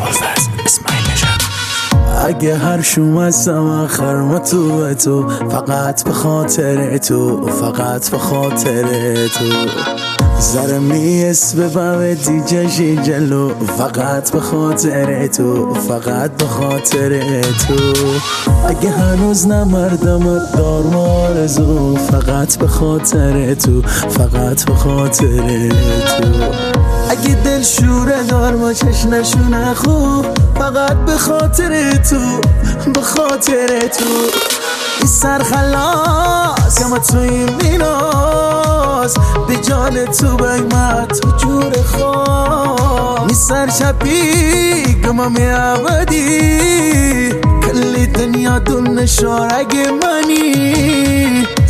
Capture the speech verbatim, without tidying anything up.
اگه هر شوم هستم آخر ما تو تو فقط به خاطر تو، فقط به خاطر تو زره میس ببم دیجشی جلو، فقط به خاطر تو، فقط به خاطر تو اگه هنوز نمردم دار مارزو، فقط به خاطر تو، فقط به خاطر تو اگه دل شوره دار ما چش نشونه خوب، فقط به خاطر تو، به خاطر تو این سرخلاص که ما تو این میناز به جان تو بیمت تو جور خواه می سرشبی که ما می عبدی کلی دنیا دون نشار اگه منی